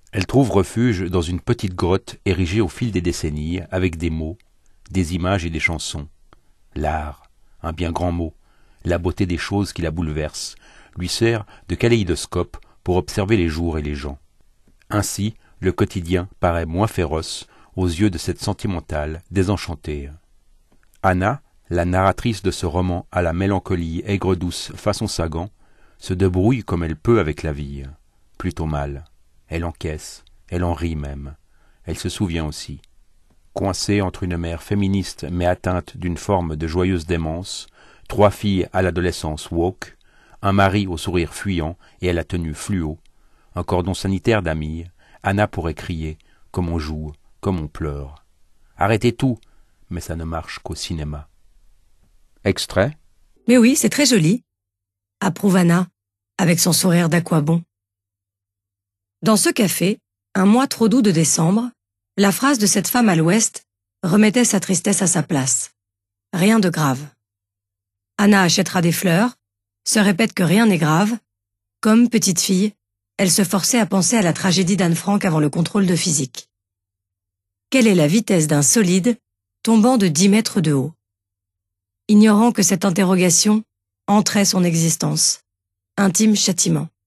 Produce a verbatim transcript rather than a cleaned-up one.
Elle trouve refuge dans une petite grotte érigée au fil des décennies, avec des mots, des images et des chansons. L'art, un bien grand mot, la beauté des choses qui la bouleversent, lui sert de kaléidoscope pour observer les jours et les gens. Ainsi, le quotidien paraît moins féroce aux yeux de cette sentimentale désenchantée. Anna, la narratrice de ce roman à la mélancolie aigre-douce façon Sagan, se débrouille comme elle peut avec la vie. Plutôt mal. Elle encaisse, elle en rit même. Elle se souvient aussi. Coincée entre une mère féministe mais atteinte d'une forme de joyeuse démence, trois filles à l'adolescence woke, un mari au sourire fuyant et à la tenue fluo, un cordon sanitaire d'amis, Anna pourrait crier « comme on joue, comme on pleure ». Arrêtez tout, mais ça ne marche qu'au cinéma. Extrait. Mais oui, c'est très joli, approuve Anna, avec son sourire d'aquabon. Dans ce café, un mois trop doux de décembre, la phrase de cette femme à l'ouest remettait sa tristesse à sa place. Rien de grave. Anna achètera des fleurs, se répète que rien n'est grave. Comme petite fille, elle se forçait à penser à la tragédie d'Anne Frank avant le contrôle de physique. Quelle est la vitesse d'un solide tombant de dix mètres de haut? Ignorant que cette interrogation entrait son existence. Intime châtiment.